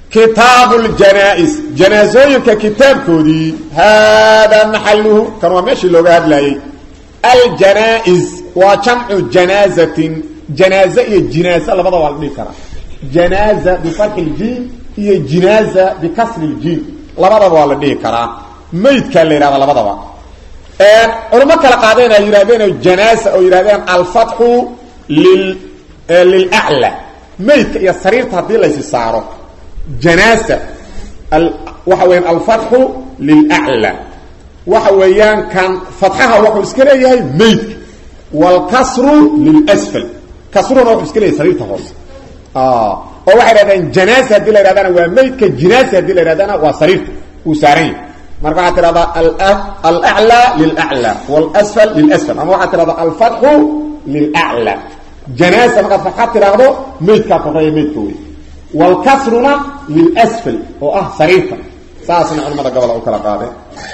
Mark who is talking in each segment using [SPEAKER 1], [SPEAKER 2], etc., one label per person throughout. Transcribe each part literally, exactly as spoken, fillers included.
[SPEAKER 1] كتاب الجنائز جنازوينك كتاب كودي هذا محله كانوا ماشي لو قاعد لاي الجنائز وجمع جنازة جنازة هي جنازة لبضا والدي كرا جنازة بفتح الجيم هي جنازة بكسر الجيم لبضا والدي كرا ميت كان لي هذا لبضا علماء كلا قاعدين يرادين الجنازة او يرادين الفتح لل للأعلى ميت يا سرير تهدي ليس السعر جنازة ال... وحوين الفتح للأعلى وحويان كان فتحها وحو اسكريه ميت والكسر للأسفل كسرنا وحو اسكريه سرير تهوص اه او واحد هذا جنازة دي لرادانا وميت كجنازة دي لرادانا وسرير وسارين مرقعة هذا الأعلى للأعلى والأسفل للأسفل أما واحد هذا الفتح للأعلى جنازة مقد فتحات هذا ميت كافرية ميت كوي والكسرنا للأسفل واه سريفا ساسنا علماء قبل أوكرا قادة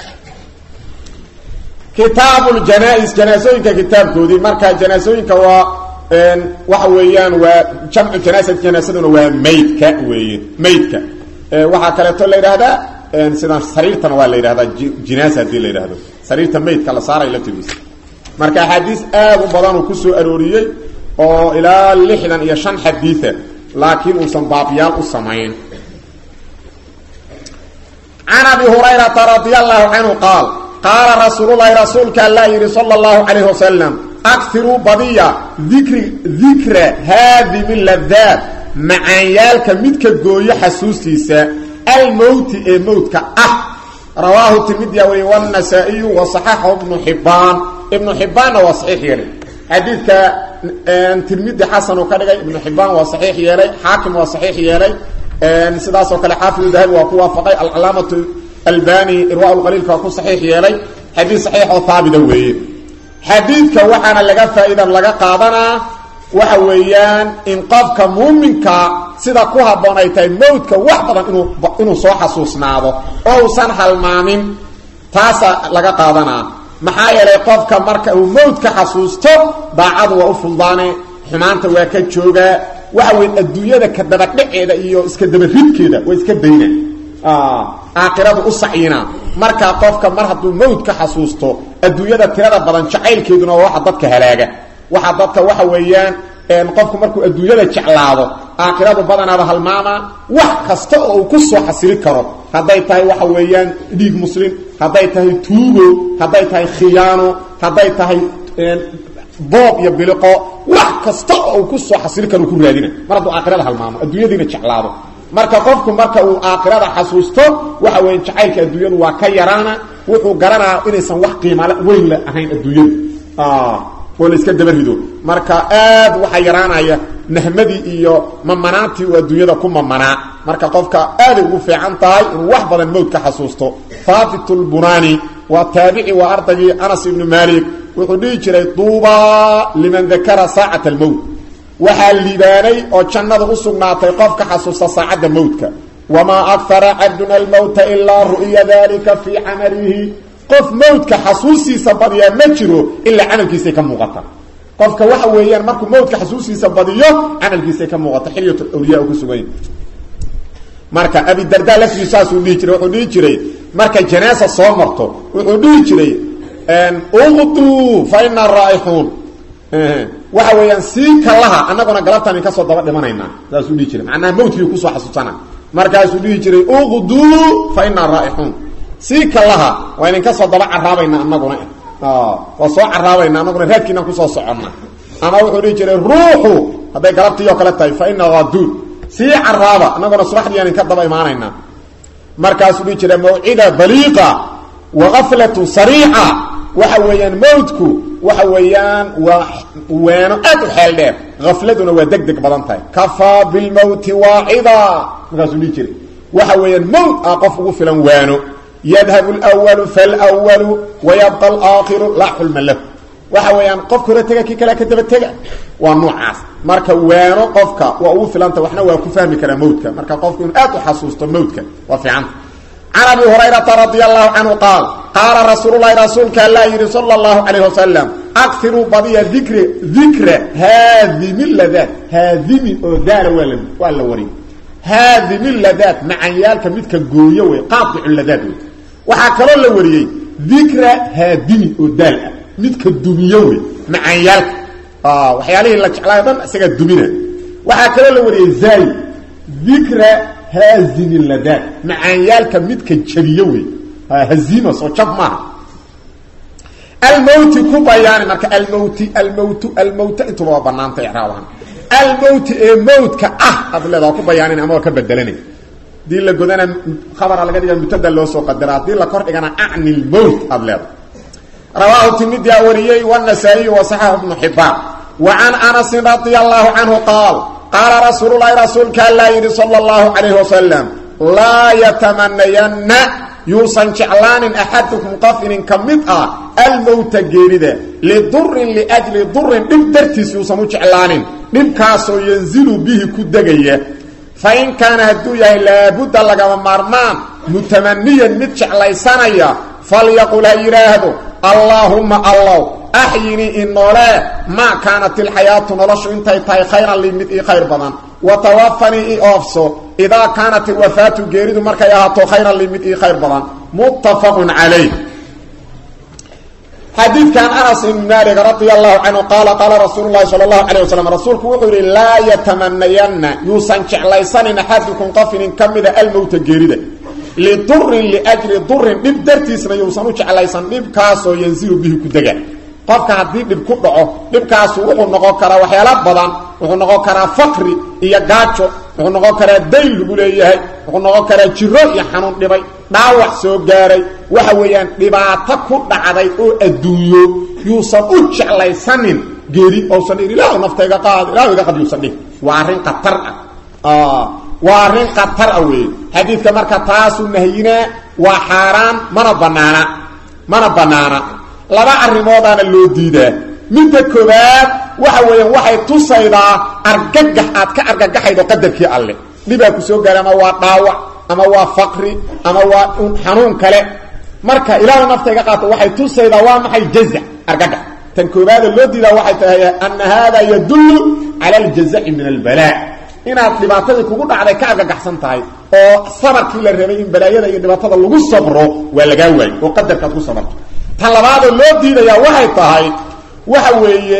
[SPEAKER 1] كتاب الجنائز جنازوين كتاب كودي مركا جنازوين كوا وحويان وجمع جنازة جنازة وميت كوي ميت ك وحا كالتو اللي هذا سيدان سريرتنا واللي هذا جنازة دي اللي هذا سريرتا ميت كلا صار إلى تبيس مركا حديث آب وبضان وكسو أروريي oo ilaa lixdan iyo shan xadiis laakiin uu sanbaabiyal u sameeyeen ana bi hurayra radiyallahu anhu qaal qala rasuulullaahi rasuulka allah sallallahu alayhi wasallam akthiru badiya dhikri dhikra hadi min ladhat ma'ayalka midka gooyo xasuustiisa al maut ee mautka ah rawahu tirmidhi wa an-nasa'i wa sahahu ibn hibban ibn hibban wa sahih yali حديثك ترمذي حسن وكذا ابن حبان وصحيح يلي حاكم وصحيح يلي سداس وكلا حافظ الذهبي ووافق العلامه الباني ارواء القليل كان صحيح يلي حديث صحيح وثابت وي حديثك وحنا لغا فائده لغا قادنا waxa weeyaan in qofka muuminka sida ku haboonaytay mawdka wax badan inuu inuu soo xasuusnaado oo uusan halmaamin taas laga qaadanaa maxaa yeelay qofka marka uu mawdka xasuusto daacadu waa u fuldaane xumaanta waa ka jooga waxa weyn adduunyada ka daba dhiceeda iyo iska daba ridkeeda waa iska bayna ah aakhiradu u saciina marka qofka mar hadduu mawdka xasuusto adduunyada tirada badan jacaylkeeduna waa waxa dadka halaaga waxa dadka waxa weeyaan een qofku markuu adduunyada jeclaado aakhiradu badanaada halmaama wax kasta oo ku soo xasili karo haday tahay waxa weeyaan dhiig muslim haday tahay tuugo haday tahay khiyaano haday tahay een boob iyo biliqo wax kasta oo ku soo xasili karo ku raadina maradu aakhirada halmaamo adduunyadiina jeclaado marka qofku marka uu aakhirada xasuusto waxa weeyaan jacaylka adduunyadu waa ka yaraana wuxuu garanaa inaysan wax qiimo weyn la ahayn adduunyada ah wala iska dabarido marka aad waxa yaraanaya nahmadi iyo mamanaanti oo adduunyada ku mamanaa marka qofka aad ugu fiican tahay inuu wax badan mawdka xasuusto Fafitul Bunani wa tabi'i wa ardagi Anas ibn Malik wuxuu dhigi jiray duuba liman dhakara sa'at al-maut waxa liibaanay oo jannada u sugnaatay qofka xasuusta saacada mawdka wama akthara 'abdun al-maut illa ru'ya dhalika fi 'amalihi qof mawdka xasuusiisa badiya ma jiro illa amalkiisa ka muuqata qofka waxa weeyaan markuu mawdka xasuusiisa badiyo amalkiisa ka muuqata xiliyatul awliya ugu sugay marka abi darda laftiisaas uu dhigi jiray wuxuu dhigi jiray marka janaasa soo marto wuxuu dhigi jiray an uqtu fa inna raihun waxa weeyaan si kalaha anaguna galabtaan ka soo daba dhimanayna saas uu dhigi jiray macna mawdkii ku soo xasuusana markaas uu dhigi jiray uqdu fa inna raihun si kalaha waa in ka soo daba caraabayna anaguna ah waa soo caraabayna anaguna raadkiina ku soo soconna ama wuxuu dhigi jiray ruuxu haday galabtii oo kale tahay fa inna ghadud si caraaba anaguna subaxdii ka daba iimaanayna markaas uu dhigi jiray maw'ida baliqa wa ghaflatu sari'a waxa weeyaan mawdku waxa weeyaan waa waano aad u xeel dheer ghafladuna waa degdeg badan tahay kafa bil maut wa'ida markaas uu dhigi jiray waxa weeyaan mawd aqaf ugu filan waano يذهب الأول فالأول ويبقى الآخر لا حلم له وحويان قفك رتجا كي كلا كتب التجا والنوعاس مركا وينو قفك وأو فلانت وإحنا وكفهم كلا موتك مركا قفك أتو حسوس موتك وفي عنه عن أبي هريرة رضي الله عنه قال قال رسول الله رسولك الله صلى الله عليه وسلم أكثروا بضية ذكر ذكر هذه من لذات هذه من دار ولا ولا وري هادم اللذات معيالك مدك قوية قاطع اللذات وحكرا لوريي ذكرى هادم ودال مدك الدميوي معيالك اه وحياليه لك على ضم اسغا الدمينه وحكرا لوريي زاي ذكرى هازم اللذات معيالك مدك الجبيوي هزيمه سو جب ما الموت كبيان marka الموت الموت الموت intuu banaanta ixraawan الموت موت ka ah adleeda ku bayaanin ama ka bedelanay dii la godana khabar laga dhigo mutada loo soo qadaraa dii la kor dhigana acni الموت adleeda رواه الترمذي وريي والنسائي وصححه ابن حبان وعن انس رضي الله عنه قال قال رسول الله رسول الله صلى الله عليه وسلم لا يتمنين يوصن شعلان أحدكم قفن كمدأ الموت جيرده لضر لأجل ضر نبدرتس يوصن شعلان نبكاسو ينزل به كدقية فإن كان هدوية لابد لك ومرمان متمنيا متشعلي سنية فليقول إيراهدو اللهم الله أحيني إنه لا ما كانت الحياة نرشو انتي تاي خيرا لمدئي خير بضان وتوفني أفسو إذا كانت الوفاة جيرد مركا يهاتو خيرا لمدئي خير بضان متفق عليه حديث كان أنس بن مالك رضي الله عنه قال قال رسول الله صلى الله عليه وسلم رسولك وقال لا يتمنين يوسن شعليسان أحدكم قفن كمد الموت جيرد لضر لأجل ضر نبدرتيسنا يوسن شعليسان نبكاسو ينزل به كدقا qofka hadii dib ku dhaco dibkaas wuxuu noqon karaa waxyaalo badan wuxuu noqon karaa faqri iyo gaajo wuxuu noqon karaa dayn lagu leeyahay wuxuu noqon karaa jiro iyo xanuun dhibay dhaawac soo gaaray waxa weeyaan dhibaato ku dhacday oo adduunyo yuusan u jeclaysanin geeri oo san ilaahay naftayga qaad ilaahay ga qad yuusan dhig waa arin qatar ah waa arin qatar ah weey xadiidka marka taasu nahiyina waa xaraan mana banaana mana banaana laba arimoodana loo diidaa midda koobaad waxa weeyaan waxay tusaydaa argagax aad ka argagaxaydo qadarkii alle dibaa ku soo gaar ama waa dhaawac ama waa faqri ama waa xanuun kale marka ilaahu naftayga qaato waxay tusaydaa waa maxay jaza argagax tan koobaad loo diidaa waxay tahay an hada yadullu ala aljaza'i min albala inaad dhibaatada kugu dhacday ka argagaxsan tahay oo sabarkii la rabay in balaayada iyo dhibaatada lagu sabro waa laga waay oo qadarka ku sabarto talabaad loo diidaya waxay tahay waxa weeye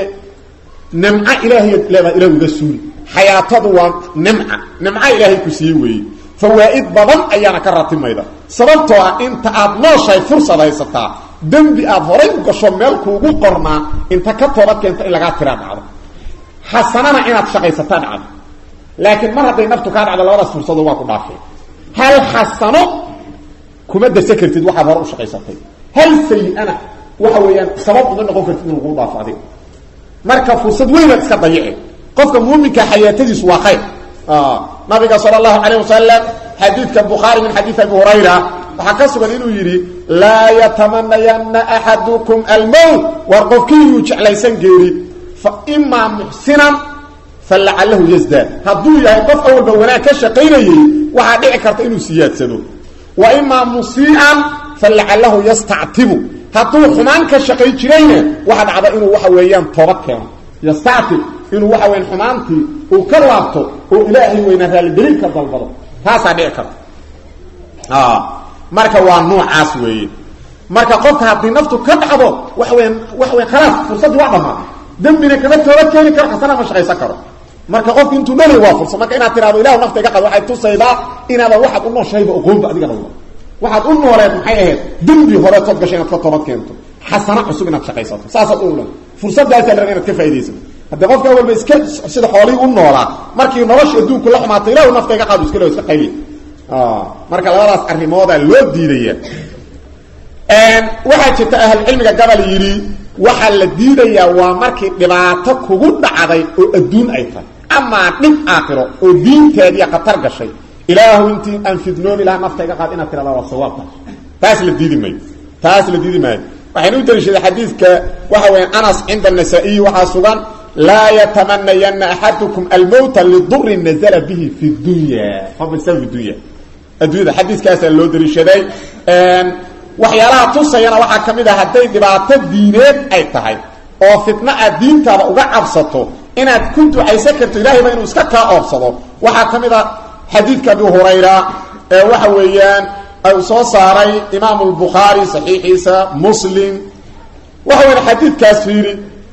[SPEAKER 1] nimca ilaahay leeba ilaahu rasuul hayatadu waa nimca nimca ilaahay ku sii weey fawaa'id badan ayana ka ratimayda sababtoo ah inta aad nooshay fursad haysataa dambi aad horay u gasho meel kuugu qornaa inta ka toobad keento in laga tira dhacdo hasanana inaad shaqaysataa dhacdo laakiin mar haday naftu ka dhacdo labadaas fursado waa ku dhaafay hal hasano kuma dasakartid waxa hor u shaqaysatay هل سيئنا وحويا سبب من نقول كرت من الغوضة فاضي مركب فرصة وين تكضيعه قفك مؤمنك حياتي سوا خير آه نبي صلى الله عليه وسلم حديث كالبخاري من حديث أبي هريرة وحكسب إنه يري لا يتمنين أحدكم الموت وارقفك يوجع ليسان جيري فإما محسنا فلعله يزداد هدو يقف أول بولا كشقيني وحديع كرت إنه سياد سنو وإما مسيئا فلعله يستعتب هاتو حمان كشقي جرينا واحد عدا انه waxa weeyaan toobad keen يستعتب انه waxa weeyaan xumaanti uu ka laabto oo ilaahay weyna raali gelin ka dalbado taasa dhici karta ah marka waa noocaas weeye marka qofka hadii naftu ka dhacdo waxa weeyaan waxa weey khalaas fursad waa dhamaa dambina kama toobad keen karo xasana ma shaqaysan karo marka qofku intuu nolay waa fursad marka inaad tiraado ilaahay naftayga qad waxay tusaydaa inaad waxad u nooshayba aqoon ba adiga dalbado waxaad u nooleed maxay ahayd dambi hore tood gashay inaad ka toobad keento xasana cusub inaad shaqaysato saasaad u leedahay fursadaas la rabay inaad ka faa'iideysato hadda qofka walba iska sida xoolii u noolaa markii nolosha adduunku la xumaatay ilaahu naftayga qaado iska loo iska qayli ah marka labadaas arrimooda loo diidaya een waxa jirta ahal cilmiga gabal yiri waxa la diidayaa waa markii dhibaato kugu dhacday oo adduun ay tahay ama dhib aakhiro oo diinteedii qatar gashay إله انت انفذنون إله نفتك قاد إنا ترى الله الصواب تاس لديدي ماي تاس لديدي ماي وحين ندرش الحديث وحوين أنس عند النسائي وحاسوغان لا يتمنين أحدكم الموت للضر نزل به في الدنيا فبل سبب الدنيا الدنيا حديث كاسا اللو درش داي وحيالها تصينا وحا كميدا هدي دبات الدينات أي تهي oo fitna diin taaba uga cabsato inaad kuntu ay sakarto ilaahay ma inuu iska ka oobsado waxa kamida xadiidka Abu Hurayra ee waxa weeyaan ay soo saaray Imam al-Bukhari saxiixiisa Muslim waxa weeyaan xadiidkaas fiiri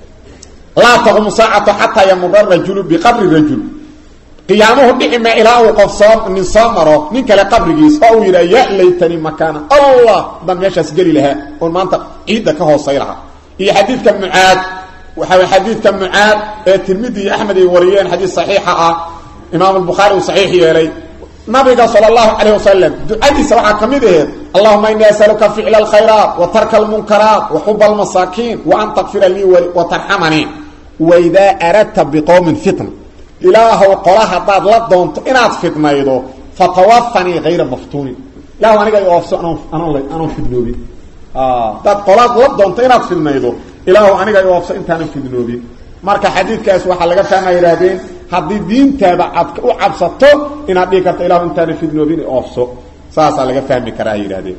[SPEAKER 1] la taqum sa'atu hatta yamurra rajulu bi qabri rajul qiyaamuhu dhicma ilaa uu qofsoo min samaro nin kale qabrigiis oo yira ya laytani makana Allah dan meeshas gali laha oo maanta ciida ka hoosayraha iyo xadiidka Muaad waxa xadiidka Muaad ee Tirmidhi Ahmad ay wariyeen xadiis saxiixa ah Imam al-Bukhari sahih yeelay nabiga sallallahu alayhi wasallam ducadiisa waxa kamid ah Allahumma inni as'aluka fi'la al-khayrat wa tarka al-munkarat wa hubba al-masakin wa an taghfira li wa tarhamani wa idha aradta biqawmin fitna ilaahu qolaha dad la doonto inaad fitnaydo fatawaffani ghayra maftunin ilaahu aniga iyo ofso anoo anoo anoo fidnoobin ah dad qolaad la doonto inaad fitnaydo ilaahu aniga iyo ofso intaan fidnoobin marka xadiidkaas waxa laga fahmayaa haddii diintaada aad u cabsato inaad dhigi karto ilaahu intaan fidnoobin ofso saasa laga fahmi karaa yiraahdeen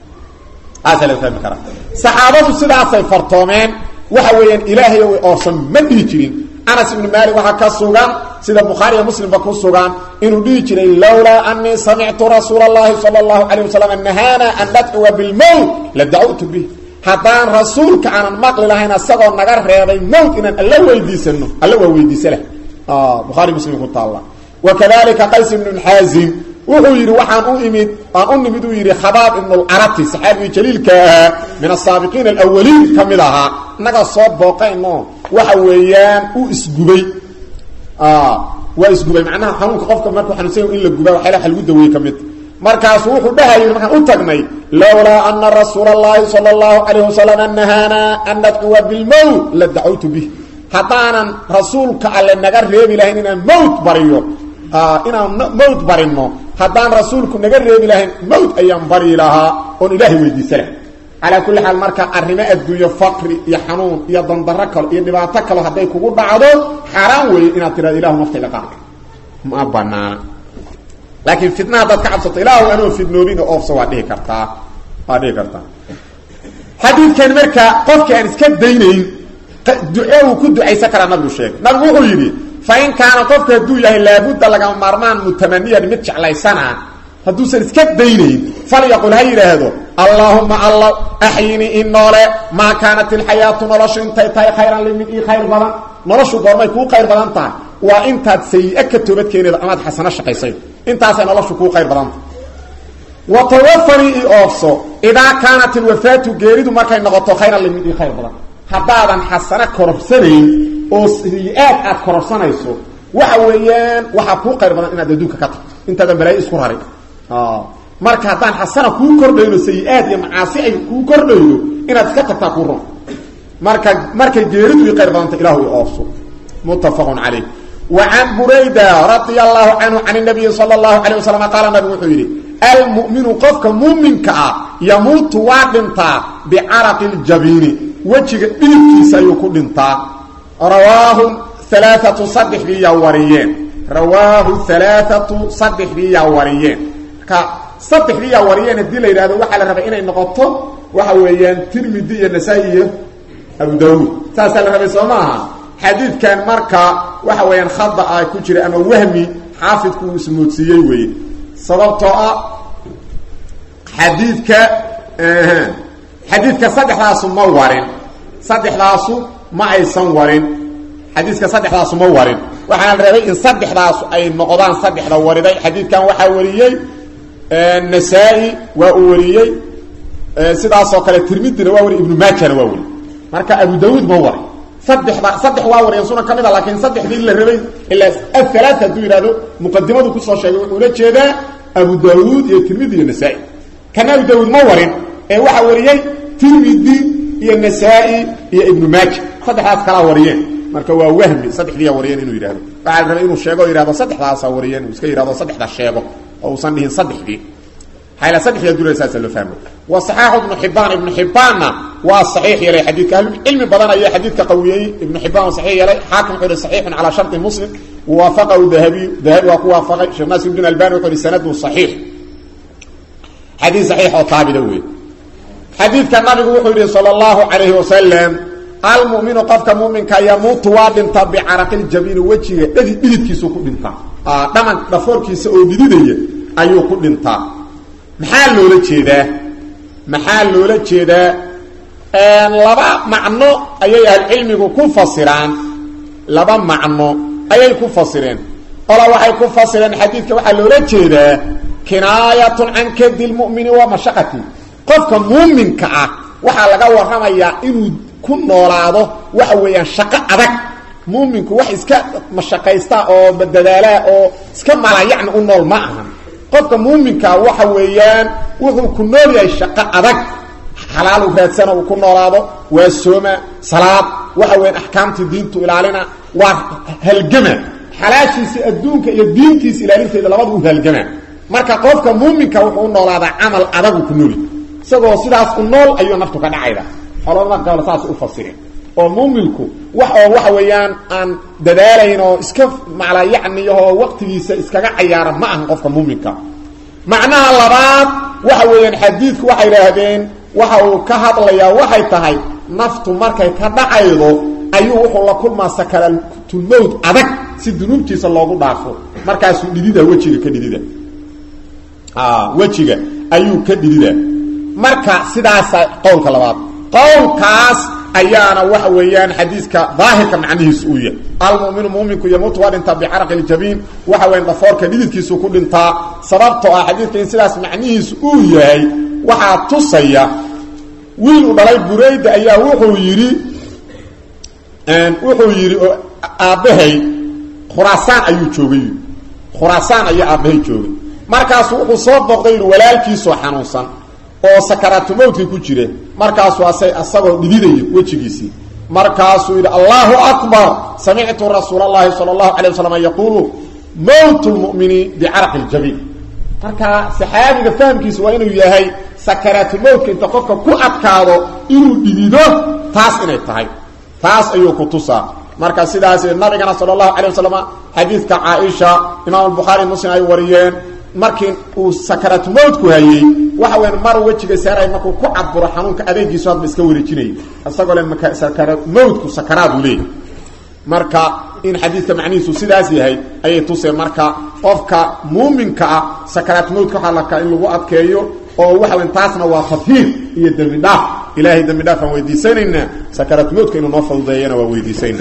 [SPEAKER 1] aasa laga fahmi karaa saxaabadu sidaas ay fartoomeen waxa weeyaan ilaahay oo ofsan ma dhigi jirin Anas ibn Malik waxa ka sugan sida Bukhari iyo Muslim ba ku sugan inuu dhigi jiray lawla anni sami'tu Rasuulallahi sallallahu alayhi wasallam nahana an nad'u bil maut la da'utu bi hadan rasuulka aan maqli lahayn asagoo naga reebay maut inaan alla weydiisano alla waa weydiisala ah Bukhari Muslim ku taala wakadalika Qais ibn Hazim wuxuu yiri waxaan u imid aan u nimid uu yiri Khabaab ibn al-Arati saxaabi jaliilka min as-sabiqin al-awwalin kamidaha naga soo booqayno waxa weeyaan uu isgubay ah waa isgubay macnaha xanuunka qofka markuu xanuunsan in la gubaa waxa la xal ugu daweey kamid markaas wuxuu dhahayo markaan u tagnay lawla anna rasuulallahi sallallahu alayhi wasallam annahana an nad'u bil maut la da'utu bih hadaanan rasuulka alle naga reebi lahayn inaan maut bariyo ah inaan maut barino hadaan rasuulku naga reebi lahayn maut ayaan bari lahaa oo ilaahi weydiisana على كل حال marka arimo adduunyo faqri iyo xanuun iyo dandaro kale iyo dhibaato kale haday kugu dhacdo xaraan weey inaad tiraado ilaahu nafta la qaad ma banana laakiin fitna dad ka cabsato ilaahu anoo fidnoobin oo ofso waa dhihi kartaa waa dhihi kartaa xadiidkan marka qofka aan iska daynayn duco uu ku ducaysan kara nabigu sheegay nabigu wuxuu yiri fa in kaana qofka haduu yahay laabudda laga maarmaan mutamaniyan mid jeclaysana haduu san iska daynayn falyaqul hayraado اللهم الله احيني ان نوله ما كانت الحياه نولش انت تاي خيرا لي خير بدن نولش دورمay ku khayr badan tahay waa intaad sayi'a ka toobad keenida amaad xasana shaqaysay intaas ay noloshu ku khayr badan wa tawaffani ofso ida kanat alwafatu geeridu markay noqoto khayran li khayr badan hadaadan xasana korobsanayn oo sayi'aad aad korobsanayso waxa weeyaan waxa ku khayr badan inaad adduunka ka tagto intaadan balay isku raray ah marka hadaan xasana ku kordhayno sayi'aad iyo macaasi ay ku kordhayno inaad iska tagtaa ku roon marka markay geeridu ay qeyr badanta ilaahu iyo oofso muttafaqun alayh wa an burayda radiyallahu anhu an nabiy sallallahu alayhi wasallam qala nabi wuxuu yiri al mu'minu qafka mu'minka yamutu wa dhinta bi araqil jabini wajiga dhibkiisa ayuu ku dhintaa rawahu thalathatu sadih bi yawariyin rawahu thalathatu sadih bi yawariyin ka saddex riya wariyeen hadii la yiraahdo waxa la rabaa inay noqoto waxa weeyaan Tirmidhi iyo Nasa'i iyo Abu Dawud taas la rabaa Soomaha xadiidkan marka waxa weeyaan khada ay ku jira ama wahmi xaafidku ismoodsiiyay weey sababtoo ah xadiidka ee xadiidka saddexdaas ma warin saddexdaas ma aysan warin xadiidka saddexdaas ma warin waxa la rabaa in saddexdaas ay noqdaan saddexda wariday xadiidkan waxa wariyay النسائي وأوريي سيداسو كله ترمذي waa wari ibn Majah waa wari marka Abu Dawud ma wari saddex saddex waa wari sunan kamida laakiin saddexdii la rabay ila الثلاثه duurado muqaddimadu ku soo sheegay wuxuu la jeedaa Abu Dawud iyo Tirmidhi iyo Nasa'i kana Abu Dawud ma warin ee waxa wariyay Tirmidhi iyo Nasa'i iyo ibn Majah saddexdaas kala wariyeen marka waa wahmi saddexdii wariyeen inuu yiraahdo waxa la rabay inuu sheego yiraahdo saddexdaas wariyeen iska yiraahdo saddexda sheego أو صنيه صدحي حيلا صدحي يدل أساسا لو فهمه وصحاح ابن حبان ابن حبان والصحيح يلي حديث علم بدنا أي حديث قوي ابن حبان صحيح يلي حاكم حول صحيح على شرط مسلم ووافقه ذهبي ذهبي ووافق شيخ ناصر بن الألباني وقال سنده صحيح حديث صحيح وطابي دوي حديث كان النبي وحده صلى الله عليه وسلم المؤمن قفك مؤمن كي يموت وادن طبع عرق الجبين وجهه الذي بلدك سوق دنتا dhaman dhafoorkiisa oo dhididaya ayuu ku dhintaa maxaa loola jeedaa maxaa loola jeedaa laba macno ayay ahlucilmigu ku fasiraan laba macno ayay ku fasireen ola waxay ku fasireen xadiidka waxaa loola jeedaa kinaayatun can kadi lmu'mini wa mashaqati qofka muuminka ah waxaa laga warramayaa inuu ku noolaado waxa weeyaan shaqo adag muuminku wax iska mashaqaysta oo badadaalaa oo iska malayacni u nool ma ahan qofka muuminka waxa weeyaan wuxuu ku nool yahay shaqo adag xalaal u raadsana uu ku noolaado waa sooma salaad waxa weeyaan axkaamtii diintu ilaalina waa halgama xalaashiisa adduunka iyo diintiisa ilaalinteeda labadu u halgama marka qofka muuminka wuxuu u noolaadaa camal adag ku nool isagoo sidaas u nool ayuu naftu ka dhacayda xoloma qawl saas u fasireen oo muuminku wax oo waxa weeyaan aan dadaalayn oo iska macla yacni oo waqtigiisa iskaga ciyaara ma aha qofka muuminka macnaha labaad waxa weeyaan xadiidku waxay yiraahdeen waxa uu ka hadlayaa waxay tahay naftu markay ka dhacaydo ayuu wuxuu la kulmaa sakaratul mawt adag si dunuubtiisa loogu dhaafo markaasuu dhidida wajiga ka dhidida ah wajiga ayuu ka dhidida marka sidaas qowlka labaad qowlkaas ayaana waxa weeyaan xadiiska daahirka macnihiisu uu yahay almu'minu mu'minku yamuutu wa dhinta bi araq aljabin waxa weeyaan dhafoorka dhididkiisu ku dhintaa sababtoo ah xadiidka in sidaas macnihiisu uu yahay waxa tusaya wiil u dhalay burayda ayaa wuxuu yiri een wuxuu yiri aabahay khuraasaan ayuu joogay khuraasaan ayaa aabahay joogay markaas wuxuu soo boqday walaalkiisu xanuunsan oo sakaraatu mawdka ku jira markaas waasay asagoo dhididay wajigiisi markaas uu yiri Allahu akbar sami'tu rasuulallahi sallallahu alayhi wasallam yaqulu mawtul mu'mini bi'arqil jabin marka saxaabiga fahamkiisu waa inuu yahay sakaraatu mawdka inta qofka ku adkaado inuu dhidido taas inay tahay taas ayuu ku tusaa marka sidaas nabigana sallallahu alayhi wasallam xadiiska Aisha Imam al-Bukhari Muslim ay wariyeen markii uu sakaraatu mawdku hayay waxa weyn mar wajiga saaray markuu ku caburo xanuunka adeegiisu hadba iska wareejinay asagoo leen marka sakaraatu mawdku sakaraadu leey marka in xadiiska macnihiisu sidaas yahay ayay tusay marka qofka muuminka ah sakaraatu mawdku waxa la ka in lagu adkeeyo oo waxa weyn taasna waa tafiir iyo dambi dhaaf ilaahay dambi dhaaf aan weydiisanayna sakaraatu mawdku inuu noo fududeeyana waa weydiisanayna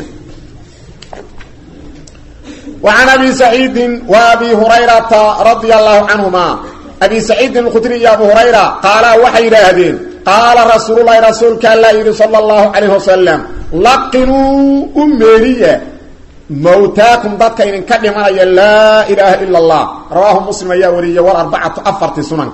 [SPEAKER 1] وعن أبي سعيد وأبي هريرة رضي الله عنهما أبي سعيد الخدري يا أبو هريرة قال وحي راهدين قال رسول الله رسولك الله صلى الله عليه وسلم لقنوا أميرية موتاكم ضدك إن كلمة لا إله إلا الله رواه مسلم يا ولي والأربعة أفرت سننك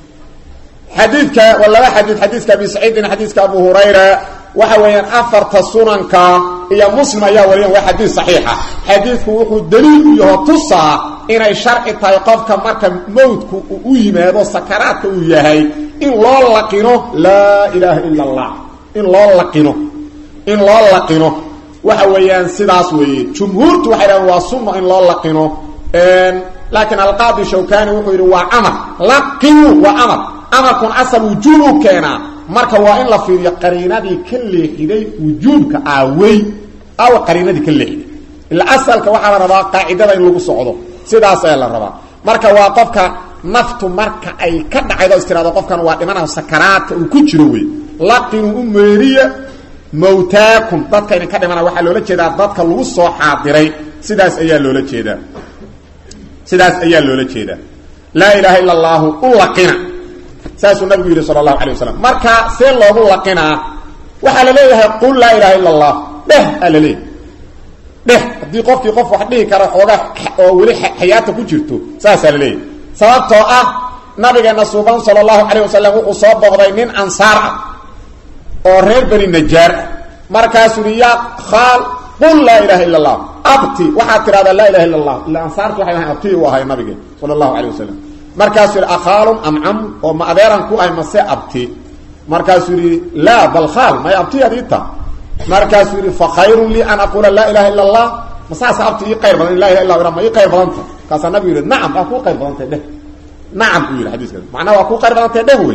[SPEAKER 1] حديثك ولا حديث حديثك أبي سعيد حديثك أبو هريرة وحوين أفرت سننك يا مسلم يا ولي وحديث صحيحة حديثك وحو دليل يهتصى إن الشرع تيقفك مركا موتك ويماد سكراتك ويهي إن الله لقنه لا إله إلا الله إن الله لقنه إن الله لقنه وحوين سداس وي جمهورت وحيران وصمة إن الله لقنه لكن القاضي شوكاني وحير وعمر لقنه وعمر أمر كن أصل وجوبه كان marka waa in la fiiriyo qariinadii ka leexiday wujuubka aaway aw qariinadii ka leexiday ila asalka waxa la rabaa qaacidada in lagu socdo sidaas ay la rabaa marka waa qofka naftu marka ay ka dhacaydo istiraado qofkan waa dhimanaha sakaraadka uu ku jiro way laqinu umriya mawtaakum dadka in ka dhimana waxa loola jeedaa dadka lagu soo xaadiray sidaas ayaa loola jeedaa sidaas ayaa loola jeedaa la ilaha illa allah ulaqina ساسو النبي صلى الله عليه وسلم marka see loogu laqina waxa la leeyahay qul la ilaha illa allah dheh alali dheh hadii qofkii qof wax dhigi kara xooga oo wali xayaata ku jirto saas la leeyahay sababtoo ah nabigeena suuban sallallahu alayhi wasallam uu soo boqday nin ansaar ah oo reer bani najaar markaas uu yaa khal qul la ilaha illa allah abti waxa tirada la ilaha illa allah ila ansaartu waxay ahayn abti oo ahay nabiga sallallahu alayhi wasallam markaas uu akhalum am am oo ma adeeran ku ay mase abti markaas uu la bal khal ma abti adita markaas uu fa khayrun li an aqula la ilaha illa allah masas abti qayr badan la ilaha illa allah ma qayr badan kaas nabi uu na'am aku qayr badan tahay na'am uu hadiiska macna waa ku qayr badan tahay way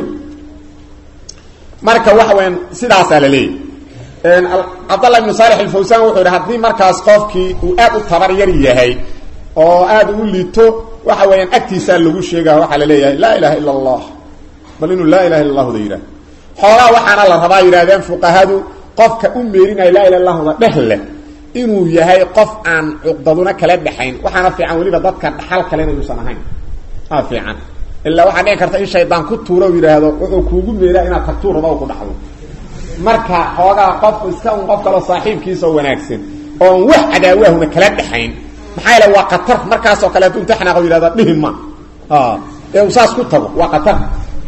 [SPEAKER 1] marka waxa weyn sidaas la leeyahay een Abdullah ibn Salih al-Fawzan wuxuu yiraahday markaas qofkii uu aad u tabar yar yahay oo aad u liito waxa weeyaan agtiisa lagu sheegaa waxa la leeyahay la ilaha illa allah bal inuu la ilaha illa allah deeyra xoolaa waxaana la rabaa yiraahdeen fuqahadu qofka u meerinay la ilaha illa allah dhahle inuu yahay qof aan uqdaduna kala dhaxayn waxaana fiican waliba dadka dhaxal kale inuu sanahayn ah fiican illa waxa dhigay karta in shaydaan ku tuuro yiraahdo wuxuu kuugu meeraa inaad tagtuuro baa ku dhaxlo marka xoogaa qof iska un qof kale saaxiibkiisa wanaagsan oo wax cadaawahuna kala dhaxayn maxay la waa qatar markaas oo kale inta xanaaqo yiraahdo dhihima ah ee usaas ku tago waa qatar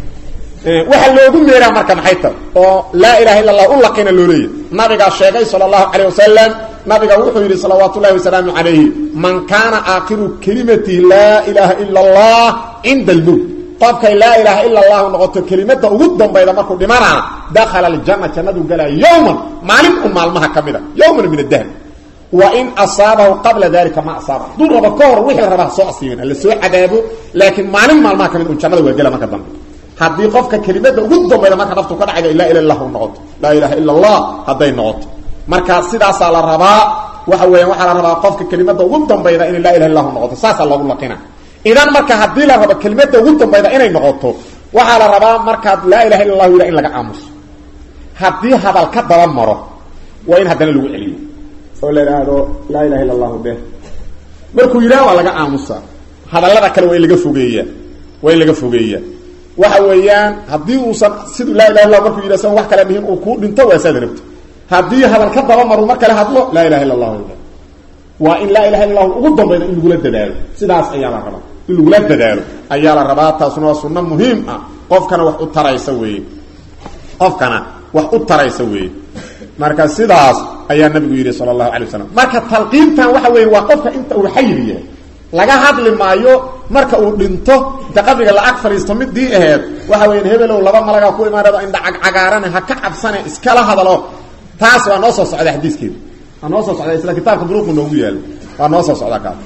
[SPEAKER 1] ee waxa loogu meeraa marka maxay tahay oo la ilaha illa allah ulaqina looleeyay nabiga sheegay sallallahu alayhi wasallam nabiga wuxuu yiri sallallahu alayhi wasallam alayhi man kana aakhiru kalimati la ilaha illa allah inda al-maut qofka la ilaha illa allah noqoto kalimada ugu dambayda markuu dhimana dakhala al-janna jannadu gala yawman maalin um maalmaha kamida yawman min ad-dahr wa in asabahu qabla dhalika ma asaba durba koor wixii raba soo asiibin la soo cadaabo laakin maalin maalmaha kamida jannada waa gala marka dambe hadii qofka kalimada ugu dambayda marka naftu ka dhacay la ilaha illa allah noqoto la ilaha illa allah haday noqoto marka sidaas la rabaa waxa weeyaan waxa la rabaa qofka kalimada ugu dambayda in la ilaha illa allah noqoto saas lagu laqina idan marka hadii la rabo kalimada ugu dambayda inay noqoto waxa la rabaa marka la ilaha illa allah in laga aamuso hadii hadal ka daba maro waa in hadana lagu celiyo oo la yiraahdo la ilaha illa allah de markuu yiraahdo laga aamusa hadalada kale way laga fogeeyaa way laga fogeeyaa waxa weeyaan hadii uu san sidoo la ilaha illa allah markuu yiraahdo wax kale mihin uu ku dhinto waa sadarabto hadii hadal ka daba maro marka la hadlo la ilaha illa allah wa in la ilaha illa allah ugu dambayda in lagu la dadaalo sidaas ayaa la rabaa in lagu la dadaalo ayaa la rabaa taasuna sunna muhiim ah qofkana wax u taraysa weey qofkana wax u taraysa weey marka sidaas ayaa nabigu yiri sallallahu alayhi wasallam marka talqiintan waxa weey waa qofka inta uu xayiriye laga hadli maayo marka uu dhinto taqabiga la ag fariisto midii aheed waxa weey hebelow laba malaga ku imaanada in dhacag cagaaran ha ka cabsane iskala hadalo taas waa noo soo socda xadiiskeeda waa noo soo socda isla kitaabka duruq noogu yaal waa noo soo socda ka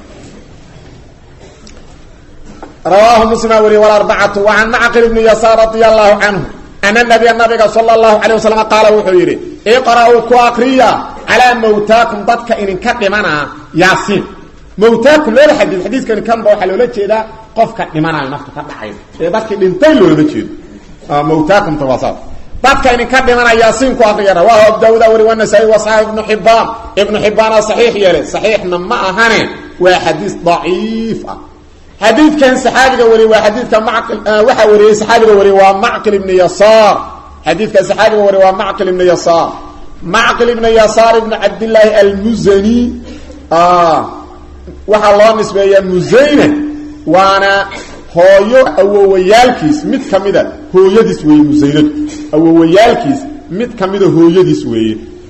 [SPEAKER 1] رواه مسلم والأربعة وعن معقل بن يسار رضي الله عنه أن النبي النبي صلى الله عليه وسلم قال وحيري اقرأوا كواقرية على موتاكم ضدك إن كدمنا ياسين موتاكم لولا حديث حديث كان كان بوحا لولا جيدا قفك دمنا لنفسك كدحين ضدك دنتين لولا جيدا موتاكم تواصل ضدك إن كدمنا ياسين كواقرية رواه أبو داود والنسائي وصحيح ابن حبان ابن حبان صحيح يلي صحيح نما أهاني وحديث ضعيف حديث كان صحابي وري وحديث كان معقل آه وحا وري صحابي وري ومعقل بن يسار حديث كان صحابي وري ومعقل بن يسار معقل بن يسار ابن عبد الله المزني اه وحا الله نسبه يا مزينه وانا هويو اوويالكيس مid kamida hooyadis way muzayna awowayaalkiis mid kamida hooyadis way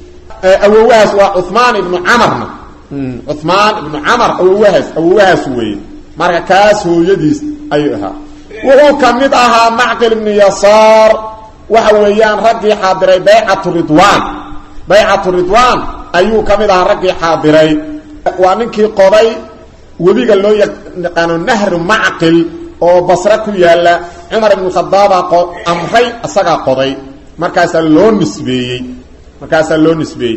[SPEAKER 1] awowaas waa Uthman ibn Amr Uthman ibn Amr awowaas awowaas way marka kaas hooyadiis ayuu ahaa wuxuu kamid ahaa Macqil ibn Yasar waxa weeyaan ragii xaadiray bay'atu ridwan bay'atu ridwan ayuu kamid ahaa ragii xaadiray waa ninkii qoday webiga loo yaqaan nahr Macqil oo Basra ku yaala Umar ibn Khattab amray asaga qoday markaas loo nisbeeyay markaas loo nisbeeyay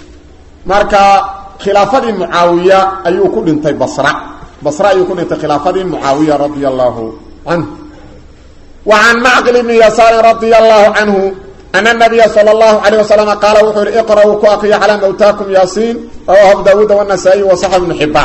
[SPEAKER 1] marka khilaafadii Muawiya ayuu ku dhintay Basra بصرى يكون انت خلافه معاويه رضي الله عنه وعن معقل بن يسار رضي الله عنه ان النبي صلى الله عليه وسلم قال وحر اقرأوا كاقيا على موتاكم ياسين رواه ابو داود والنسائي وصححه ابن حبان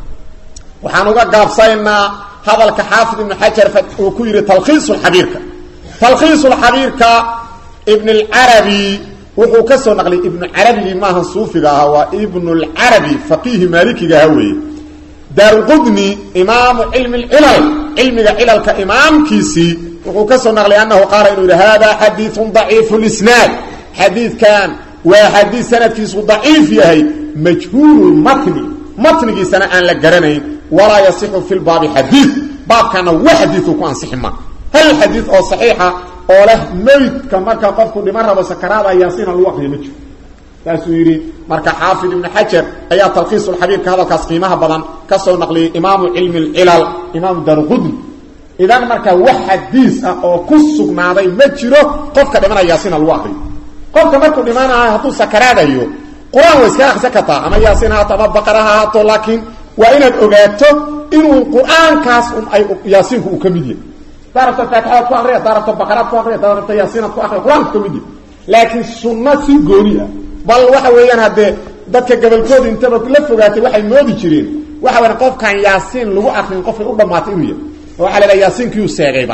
[SPEAKER 1] وحنوغا غافسينا هذا الكحافظ ابن حجر وكير تلخيص الحبير تلخيص الحبير ابن العربي وحو كسو نقلي ابن عربي ما هو صوفي هو ابن العربي فقيه مالكي هوي دار القدني إمام علم العلل علم العلل كإمام كيسي وكسر نغلي أنه قال إنه هذا حديث ضعيف الإسناد حديث كان وحديث سند كيسو ضعيف يهي مجهول المتن متن سنة أن لقرني ولا يصح في الباب حديث باب كان وحديث كان صحيحا هل الحديث أو صحيحة أو له ميت كما قفك لمرة وسكرات ياسين الوقت مجهول تاسويري marka حافظ ابن حجر ايا تلخيص الحبيب هذا كاس قيمه بدن كسو نقلي امام علم العلل امام درقدني اذا marka wax xadiis ah oo ku sugnaaday ma jiro qofka dhimanaya yaasin alwaqi qofka markuu dhimanayo haduu sakaraadayo quraan way iska akhrisata ama yaasin ha taba baqaraha to laakiin وإن أغاتو إنه القرآن كاس أي ياسين كو كميديا تعرف الفاتحة كو أخرية تعرف البقرة كو أخرية تعرف ياسين كو أخرية القرآن كو كميديا لكن السنة سي قورية بل waxa weeyaan hade dadka gabalkood inta la fogaatay waxay moodi jireen waxa wan qof kan yaasiin lagu aqrin qof u dhamaatay inuu yahay waxa la yaasiin kiyu seegayba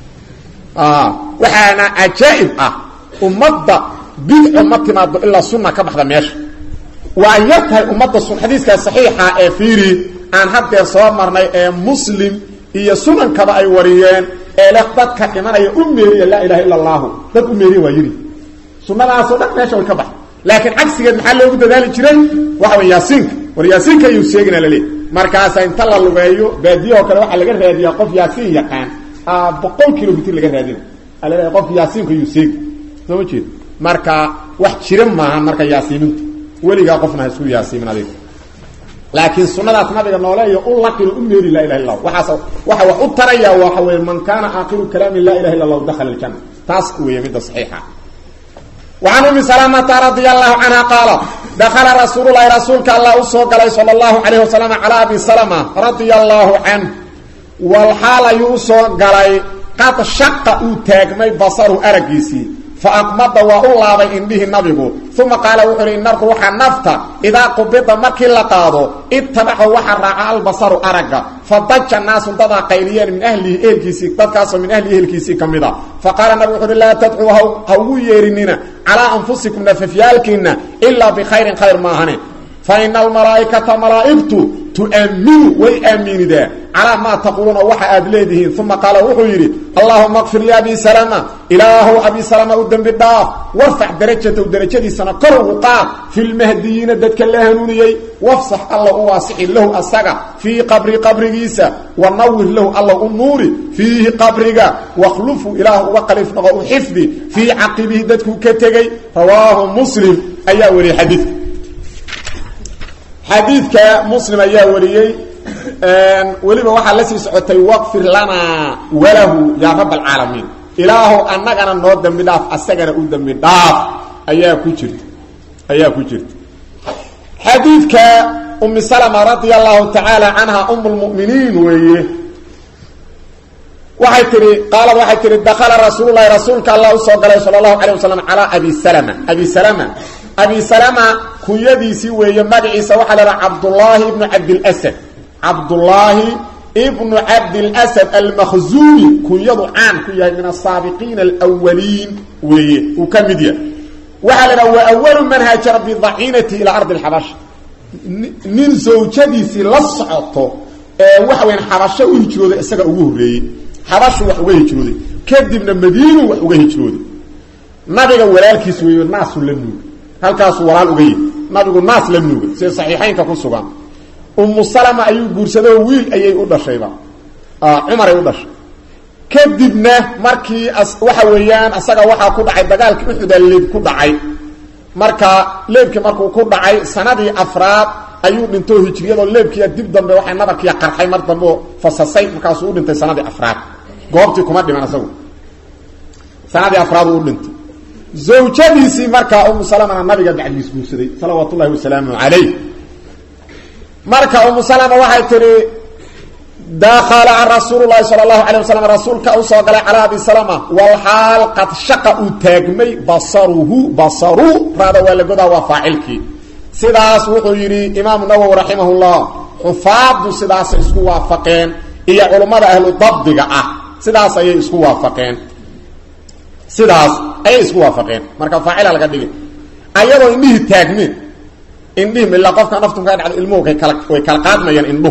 [SPEAKER 1] ah waxana ajaib ah ummadda bil ummati ma illa sunna ka baxda meesha wa ayatay ummadda sun hadiiska saxiixa ee fiiri aan hadda soo marnay ee muslim iyo sunan kaba ay wariyeen ee la dadka dhimanaya ummeeriya la ilaaha illa allah dad ummeeriya waa yiri sunnadaas oo dhan meesha way ka baxday laakiin cagsigeed maxaa loogu dadaali jiray waxa way yaasiinka war yaasiinka ayuu sheegina la leeyahay markaas inta la lugeeyo baadiyo kale waxa laga raadiyaa qof yaasiin yaqaan ah boqol kilomitir laga raadina ala qof yaasiinka ayuu sheeg soo jeed marka wax jira maahan marka yaasiinta waliga qofna isku yaasiin adeeg laakiin sunnadaas nabiga nooleeyo u laqiro ummeeri la ilaaha illa allah waxa waxa wax u taraya waxa way man kana aakhiru kalaami la ilaaha illa allah dakhala al-jannah taas weeye mid saxiixa وعن أم سلمة رضي الله عنها قالت دخل رسول الله رسولك الله صلى صلى الله عليه وسلم على أبي سلمة رضي الله عنه والحال يوسو قال قد شق أتاقمي بصره أرقيسي فأقمض وأولى بإنده النبي ثم قال وحر إن الروح النفط إذا قبض مكي لقاضه اتبع وحر رعى البصر أرقى فضج الناس انتضى قيليا من أهله إلكيسي تدكاس من أهله إلكيسي كمدا فقال النبي وحر لا تدعوا هو يرنين على أنفسكم نففيالكين إلا بخير خير ماهن فإن الملائكة ملائكته تؤمن ويأمين ده على ما تقولون وحا أدليدهين ثم قال وحيري اللهم اغفر لي أبي سلامة إله أبي سلامة قدام بالداف وارفع درجته ودرجته سنة قروا قاب في المهديين ددك الله نونيي وافصح الله واسح له السقع في قبر قبر جيسى ونور له الله النور فيه قبرك واخلفه إله وقلف نغو حفظي في عقبه ددك كتغي رواه مسلم أيها ولي حديث حديثك مسلم أيها وليي ولما وحا لسي سعوتي واغفر لنا وله يا رب العالمين إله أنك أنا نود دم بداف أستغن أود دم بداف أيها كجرت أيها كجرت حديثك أم سلمة رضي الله تعالى عنها أم المؤمنين ويه waxay tiri qaal waxay tiri dakhala rasuulullaahi rasuulka allah sallallahu alayhi wasallam ala abi salama abi salama abi salama kuyadiisi weeye magaciisa waxa la yiraahdaa abdullah ibn abd al-asad abdullah ibn abd al-asad al-makhzumi kuyadu aan ku yahay min as-sabiqin al-awwalin weeye u kamidiya waxa la yiraahdaa awwal man hajara bi dhahinati ila ard al-habash nin zawjadiisi la socoto ee waxa weyn habasho u hijrooda isaga ugu horeeyay حبش وحوه هجرودي كدبنا مدينة وحوه هجرودي نبيغا ولالكيس ويو الناس لنوغ هل كاسو ولال أغيه نبيغا الناس لنوغ سي صحيحين كفصوغا أم السلامة أيو قرسده ويل أيي أودا شيبا آه عمر أودا شيبا كدبنا مركي وحوهيان أساقا وحا كودعي دقالك محدى الليب كودعي مركا ليبك مركو كودعي سندي أفراد أيو بنتو هجريادو ليبكي دib dambe waxa nabarkiya qarxay mar dambe fasasay markaas uu dhintay sanadii afraad goobtii kuma dhiman asagu sanadii afraad uu dhintay zawjadiisi marka ummu salama nabiga bacdiis guursaday sallallahu wa sallam alayhi marka ummu salama waxay tiri dakhala rasuulullaahi sallallahu alayhi wasallam rasuulka uu soo galay ala abi salama wal hal qad shaqa taagmay basaruhu basaru raada wala goda wa faa'ilki sidaas wuxuu yiri imaam nawawi rahimahullah xufaadu sidaas isku waafaqeen iyo culimada ahlu dabdiga ah sidaas ay isku waafaqeen sidaas ay isku waafaqeen marka faa'ila laga dhigay ayadoo indhihi taagmeen indhihi milla qofka naftu ka dhacdo ilmuhu kay kala way kala qaadmayaan indhuhu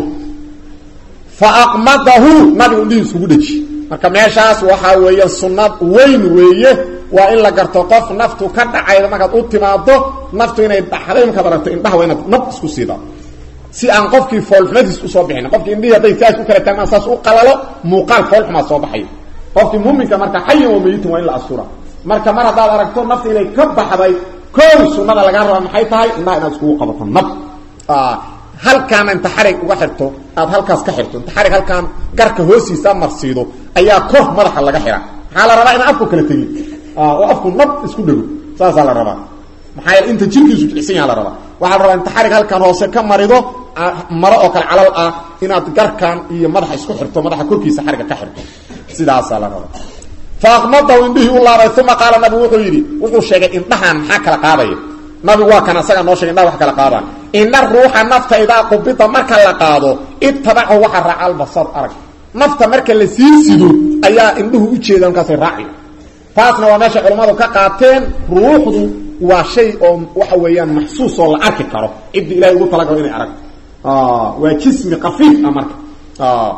[SPEAKER 1] fa aqmadahu nabi indhihi isugu dhaji marka meeshaas waxa weeye sunnad weyn weeye waa in la garto qof naftu ka dhacay marka uu timaado naftu inay dhaxday marka darto indhaha waa inaad nab isku siida si aan qofkii foolxumadis u soo bixin qofkii indhihi haday taas u kala taagna saas u qalalo muuqaal foolxuma soo baxay qofkii muuminka marka xayy oo meeyto waa in la asura marka mar hadaad aragto naftu inay ka baxday koow sunnada laga rabo maxay tahay indhaha inaad isku qabato nab ah halkaan inta xarig uga xirto aad halkaas ka xirto inta xarig halkaan garka hoosiisa marsiido ayaa kor madaxa laga xira waxa la rabaa in afku kala tagi oo afku nab isku dhago saas la rabaa maxay inta jirkiisu jilcisan yahay la rabaa waxa rabaa inta xarig halkan hoose ka marido maro oo kale calal ah inaad garkan iyo madaxa isku xirto madaxa korkiisa xariga ka xirto sidaas la rabaa faaqmada indhihi u laabay thumma qala nabi wuxuu yiri wuxuu sheegay indhahan maxaa kala qaadaya nabi waa kana asaga noo sheegay indhaha wax kala qaadaan inna ruuxa nafta idaa qubita marka la qaado ittabacu waxa raacal basar arag nafta marka la sii sido ayaa indhuhu u jeedaan kaas raaci taasna waa meesha culimadu ka qaateen ruuxdu waa shay oo waxa weeyaan maxsuus oo la arki karo ibdi ilaahay ugu talagalay inay arag ah waa jismi qafiif amarka ah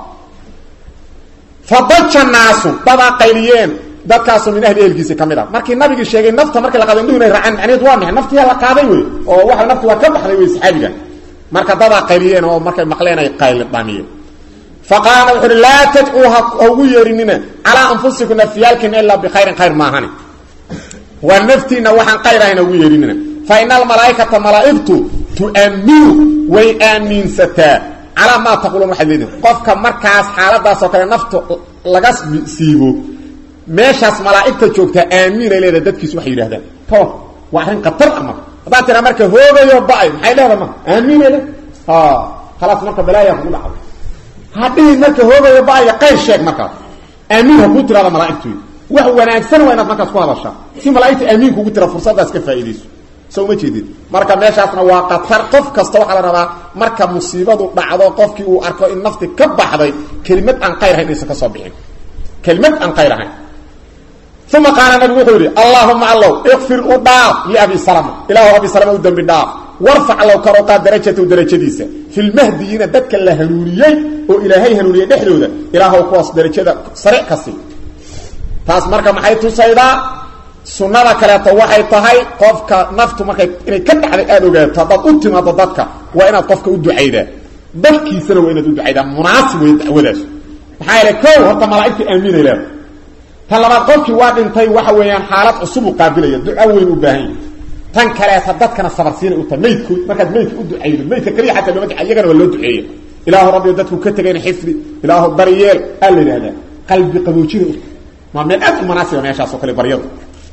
[SPEAKER 1] fadajja naasu baba qayliyeen dadkaas min ahli eelkiisa kamida markii nabiga sheegay nafta marka la qaado indhuhu inay raacaan macnaheedu waa maxay naftii la qaaday way oo waxa naftu waa ka baxday way saxaabiga marka baba qayliyeen oo markay maqleen ay qayl dhamiye فقال وحر لا تدعوها أو يرننا على أنفسكم نفيالكم إلا بخير خير ما هني ونفتينا وحن قيرين أو يرننا فإن الملائكة ملائكة تؤمن ويأمن ستا على ما تقولون حديث قفك مركز حالة سوكرا نفط لغس سيبو ماشاس ملائكة جوكتا آمين إليه دادك سوحي هذا طوح وحن قطر أمر باتنا مركز هو يوبائي محي لها ما آمين إليه آه خلاص مركز بلا يقول عبد hadii marka hoogayo baaya qayr sheeg marka aamin ku tirada malaa'iktu wax wanaagsan waa inaad marka ku hadashaa si malaa'iktu aamin kugu tira fursadaas ka faa'iideyso soo ma jeedid marka meeshaasna waa qatar qof kasta waxa la rabaa marka musiibadu dhacdo qofkii uu arko in nafti ka baxday kelimad aan qayr ahayn isa ka soo bixin kelimad aan qayr ahayn ثم قال النبي وحوري اللهم الله اغفر وضاف لأبي سلمة إله أبي سلمة ودنب الضاف وارفع الله كروقا درجته ودرجتيسه في المهديين ددك الله هنوريي وإلهي هنوريي دحلوده إله كواس درجته سريع كسي تاس marka maxay tusayda sunnada kale ta waxay tahay qofka naftu markay inay ka dhacday aad ogaato dad u timaado dadka waa inaad qofka u duceyda dalkiisana waa inaad u duceyda munaasib way dacwadaas maxay ilaa koow horta malaa'ikta aamin ilaa talaba qofkii waa dhintay waxa weeyaan xaalad cusub u qaabilaya duco weyn u baahan tan kale ta dadkana sabarsiin u tameydku markaad meydka u duceydo meydka kaliya xataa loo duceeyo iyagana waa loo duceeyo ilaahu rabbi dadku ka tagayna xifdi ilaahu dariyeel alladana qalbi qaboojina ma meel aad munaasib meeshaas oo kale baryado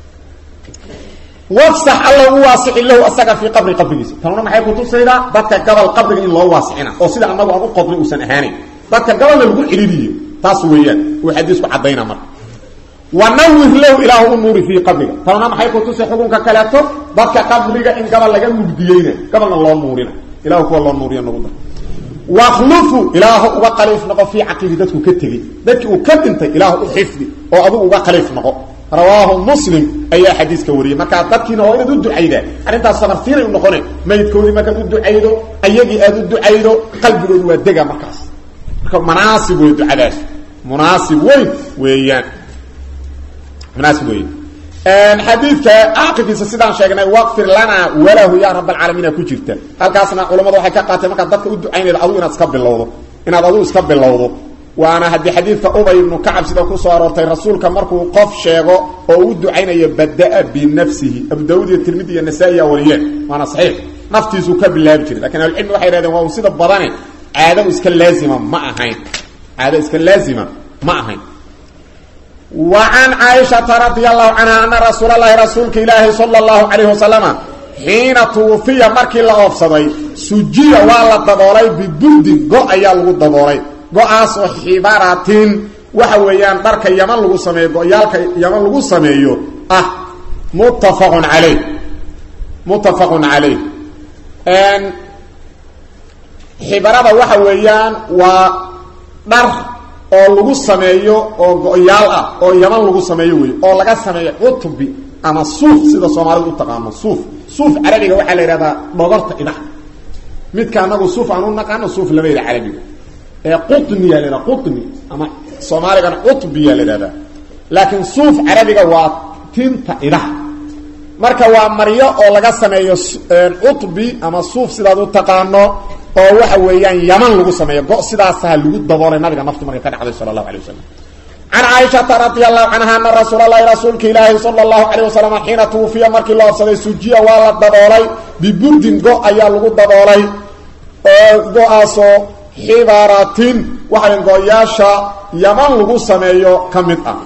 [SPEAKER 1] wafsah allah waasic lahu asaga fi qabri qabrigiisa tanuna maxay ku tusaydaa dadka gabal qabriga in loo waasicina oo sida anagu aan u qodnay uusan ahaanin dadka gabal lagu xiriiriyo taas weeyaan uu xadiisku cadeeyna mar ونور له إله النور في قبره فلما محيك تسحقون ككلاته ضدك قبرك إن قبل لك مجديين قبل الله نورنا إله هو الله نورنا نقول واخلفوا إله وقليف نقو في عقيدتك كتغي ذلك وكدنت إله حفظي أو أبو وقليف نقو رواه مسلم أي حديث كوري ما كان ضدكنا وإن دو الدعيدة أن أنت صنفتين ونقوني ما يتكوري ما كان دو الدعيدة أيجي أدو الدعيدة قلبك دو الدقى مكاس مناسب ويدعلاش مناسب وين ويان مناسب وين ان حديثك عاقب سيدان شيغنا واغفر لنا وله يا رب العالمين كجرت halkaasna culimadu waxay ka qaateen marka dadka u duceynayda adigu inaad iska bilowdo inaad adigu iska bilowdo waana hadii xadiidka Ubay ibn Ka'ab sida ku soo aroortay rasuulka markuu qof sheego oo u duceynayo badaa bi nafsihi Abu Daawud iyo Tirmidhi iyo Nasaa'i wariyeen waana saxiix naftiisu ka bilaabi jiray laakiin ilmu waxay raadeen waa sida badane aado iska laazima ma ahayn aado iska laazima ma ahayn وعن عائشة رضي الله عنها أن رسول الله رسولك إلهي صلى الله عليه وسلم حين توفي مركي الله أفسدي سجي والله الضبوري ببرد قوء يالغو الضبوري قوء أسو حبارات وحويان درك يمن لغو سميه قوء يالك يمن لغو سميه أه متفق عليه متفق عليه أن حبارات وحويان ودر oo lagu sameeyo oo go'yaal ah oo yaman lagu sameeyo way oo laga sameeyo qutbi ama suuf sida Soomaalidu u taqaano suuf suuf Arabiga waxa la yiraahdaa dhogorta idaha midka anagu suuf aanu naqaano suuf lama yiraahdo Arabiga ee qutni ya la qutni ama Soomaaliga qutbi ya la yiraahdaa laakiin suuf Arabiga waa tinta idaha marka waa maryo oo laga sameeyo qutbi ama suuf sida u taqaano oo waxa weeyaan yaman lagu sameeyo go sidaas ah lagu daboolay nabiga naftu markay ka dhacday sallallahu alayhi wasallam an aisha radhiyallahu anha anna rasuulullaahi rasuulka ilaahi sallallahu alayhi wasallam hina tufiya markii loo saday sujiya waa la daboolay bi burdin go ayaa lagu daboolay oo go aso xibaratin waxa gooyaasha yaman lagu sameeyo kamid ah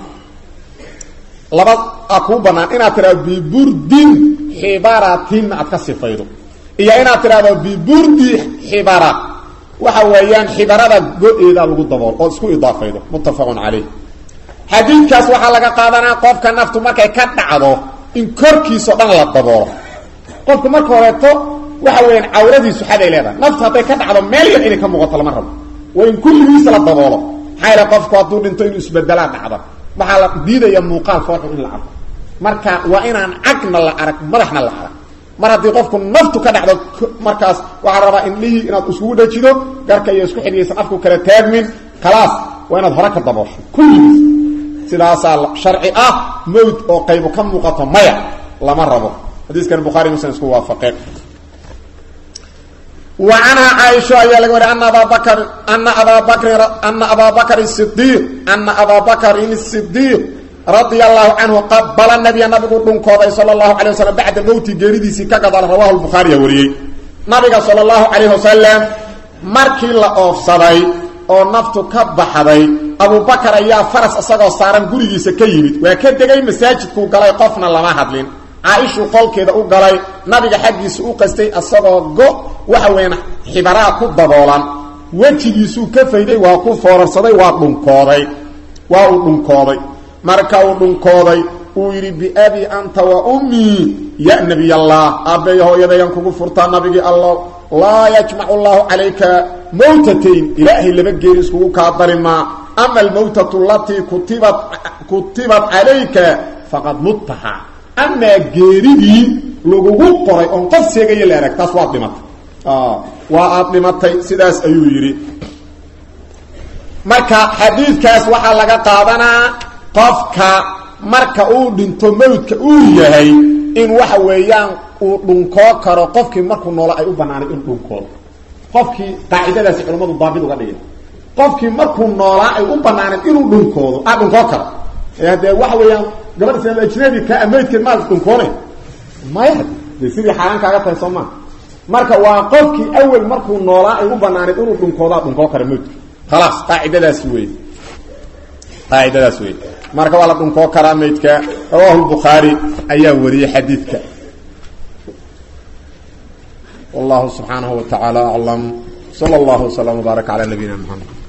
[SPEAKER 1] laba aku banaan ina tira bi burdin xibaratin aad ka sifaydo iyo inaad tiraahdo biburdi xibara waxa weeyaan xibarada go-eeda lagu dabool oo isku idaafaydo muttafaqun calayh xadiidkaas waxaa laga qaadanaa qofka naftu markay ka dhacdo in korkiisa dhan la daboolo qofku marka horeeto waxa weeyaan cawradiisu xaday leedahay naftu hadday ka dhacdo meel yar inay ka muuqato lama rabo waa in kulligiisa la daboolo xayla qofku hadduu dhinto inuu isbedelaa dhacdo waxaa la diidaya muuqaal foolxu in la arko marka waa inaan cagna la arag madaxna la arag mar haddii qofku naftu ka dhacdo markaas waxaa rabaa indhihii inaad iskugu dhajido garka iyo isku xidhiyaysan afku kala taagmin khalaas waa inaad hore ka daboosho kulligiis sidaasaa sharci ah mawd oo qaybo ka muuqato maya lama rabo xadiiskan bukhaari muslim isku waafaqeen وعنها عائشة يا لغوي أن أبا بكر أن أبا بكر أن أبا بكر الصديق أن أبا بكر الصديق رضي الله عنه قبل النبي النبي دنكوده صلى الله عليه وسلم بعد موت جريديسي كقدر رواه البخاري وريي نبي صلى الله عليه وسلم markii la oofsaday oo naftu ka baxday Abu Bakar ayaa faras asagoo saaran gurigiisa ka yimid waa ka degay masaajidku galay qofna lama hadlin Aisha qolkeeda u galay nabiga xaqiisa u qastay asagoo go waxa weyn xibaraa ku daboolan wajigiisu ka fayday waa ku foorarsaday waa dhunkooday waa uu dhunkooday marka uu dhunkooday uu yiri bi abi anta wa ummi ya nabi allah abay hooyadayan kugu furtaa nabigi allah la yajma'u allah alayka mawtatayn ilahi laba geer isku ka darima amma al mawtatu allati kutibat kutibat alayka faqad muttaha amma geeridi lagugu qoray on qof seegay la arag taas waa dhimatay ah waa aad dhimatay sidaas ayuu yiri marka xadiidkaas waxa laga qaadanaa qofka marka uu dhinto mawdka uu yahay in waxa weeyaan uu dhunkoo karo qofkii markuu noolo ay u banaanay in dhunkoodo qofkii qaacidadaas culimadu daabid uga dhigay qofkii markuu noolaa ay u banaanay inuu dhunkoodo ah dhunkoo karo ee hadee waxa weeyaan gabadha sida ajnabi ka amaydkeed ma dhunkoonay maya sidii xaraan kaaga tahay Soomaa marka waa qofkii awal markuu noolaa ay u banaanay inuu dhunkoodo dhunkoo karo mawdka خلاص قاعدadaas weey قاعدadaas weey marka wala dhunkoo kara maydka rawahu al-bukhari ayaa wariyay xadiidka wallahu subhanahu wa ta'ala a'lam sallallahu wa sallam wa baraka ala nabiyyina muhammad